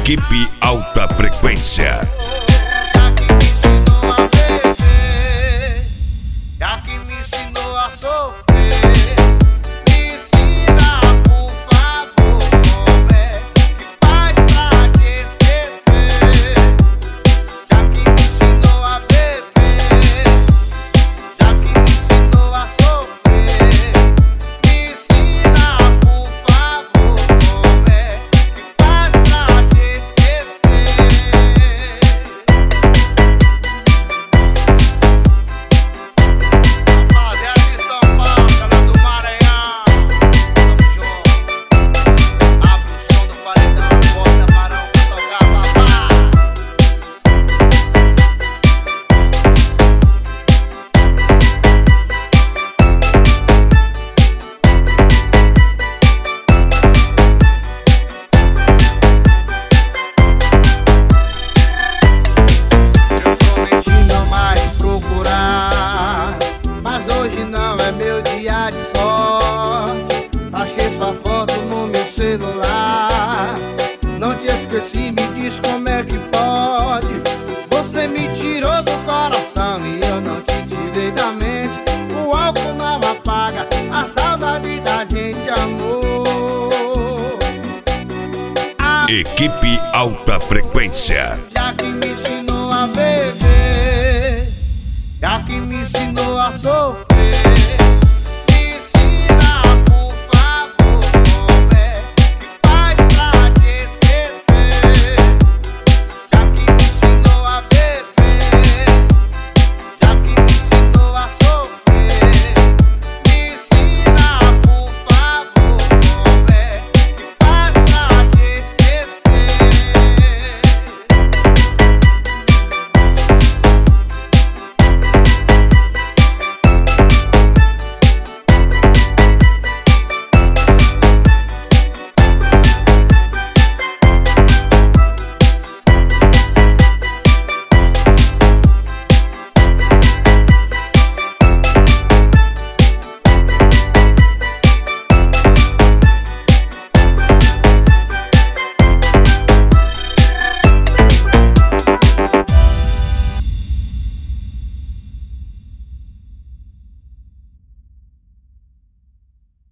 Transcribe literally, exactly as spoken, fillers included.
Equipe Alta Frequência. Já que me ensinou a beber, já que me ensinou a sofrer, me ensina, por favor, como é que faz pra te esquecer. Já que me ensinou a beber, já que me ensinou a sofrer, me ensina, por favor, como é que faz pra te esquecer. Rapaziada de São Paulo, galera do Maranhão, tamo junto. Abre o som do paredão, bota Barão pra tocar babá. Eu prometi não mais procurar, mas hoje não é meu dia de sorte. Achei sua foto no meu celular, não te esqueci, me diz como é que pode. Você me tirou do coração e eu não te tirei da mente. O álcool não apaga a saudade da gente, amor. Ah, Equipe Alta Frequência. já que me ensinou a beber, já que me ensinou a sofrer,